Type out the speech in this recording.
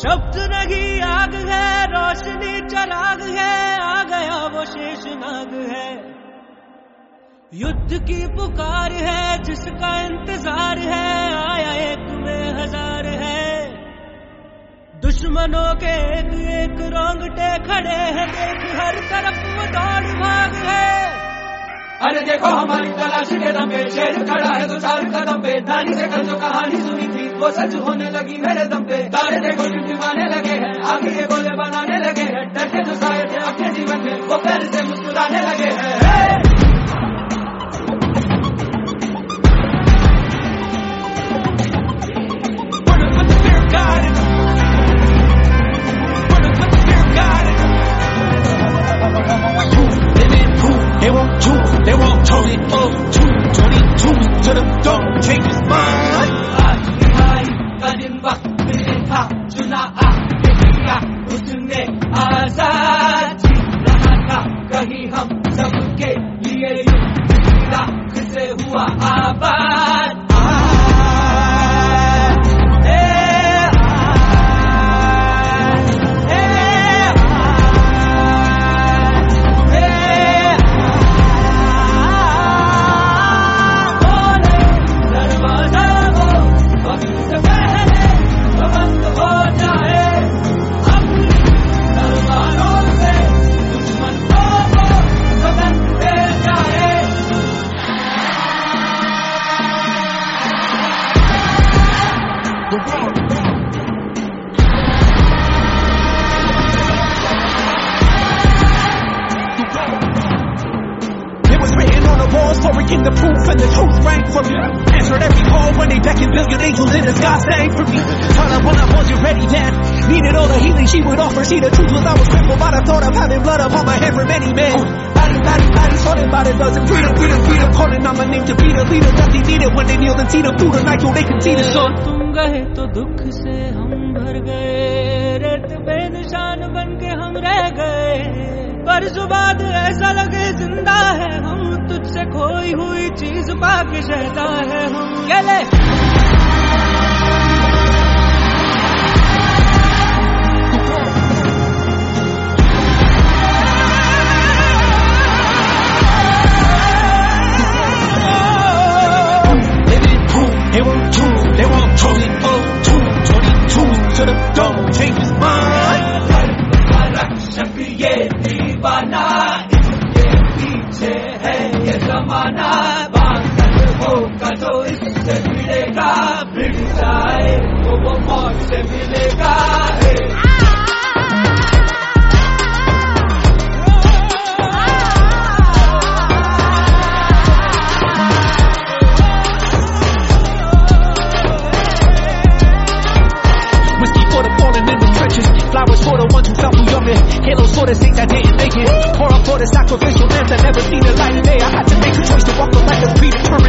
शब्द नहीं आग है, रोशनी चराग है, आ गया वो शेषनाग है। युद्ध की पुकार है जिसका इंतजार है, आया एक में हजार है। दुश्मनों के एक एक रोंगटे खड़े हैं, देख हर तरफ वो दौड़ भाग है। अरे देखो हमारी तलाश के दम पे शेर खड़ा है तो 4 कदम पे। नानी से कल जो कहानी सुनी थी वो सच होने लगी मेरे दम पे। तारे देखो टिमटिमाने लगे हैं, आगे ये गोले बनाने लगे हैं। डर के जो साए थे अपने जीवन में वो फिर से मुस्कुराने लगे हैं। They won't turn it up to 22 to the dome, change his mind. आज का दिन वक्त मिले था, चुना आपने किया, उसने आजाद जी रहा था। कहीं हम सबके लिए राख से हुआ आबाद। The proof and the truth rang from me. Answered every call when they beckoned, billion angels in the sky sang for me. Taught her when I wasn't ready, Dad. Needed all the healing she would offer. See, the truth was I was crippled by the thought of having blood upon my head for many men. Body, sorted by the dozen. Freedom, calling on my name to be the leader that they needed when they kneeled and see them through the night so they could see the sun. तुम गए तो दुख से हम भर गए, रेत पे निशान बन के हम रह गए। पर जुबान ऐसा लगे जिंदा है, हम तुझसे खोई हुई चीज पाके शहदा है हम। गले They won't turn it up to 22 to the dome, change his mind. रक्षक ये दीवाना, इसके पीछे है ये जमाना। बांधल होगा जो इससे भिड़ेगा, भिड़ जाए तो वो मौत से मिलेगा। Flowers for the ones who felt too young. Halos for the saints that didn't make it. Pour up for the sacrificial lambs that never seen the light of day. I had to make a choice to walk the life that's predetermined.